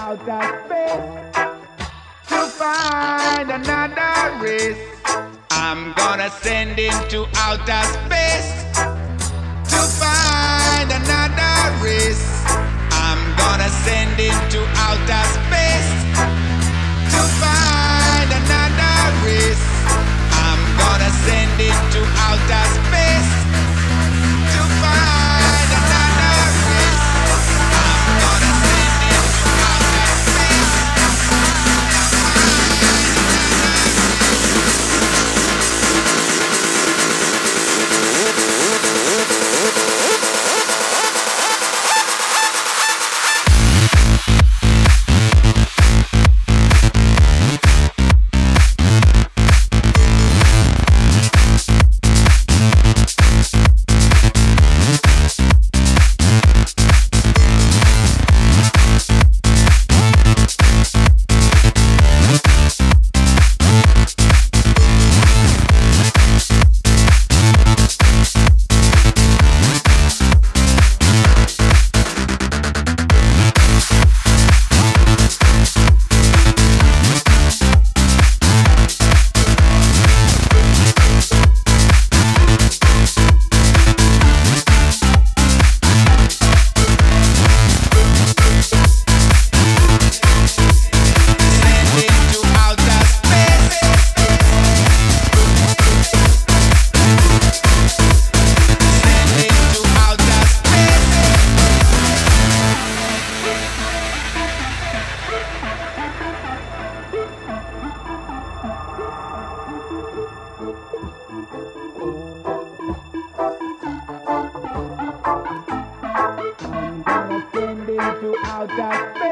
outer space to find another race. I'm gonna send into outer space to find another race. I'm gonna send into outer space to find another race. I'm gonna send into outer space to find another race. I'm gonna send into outer space. I'm gonna send into outer space.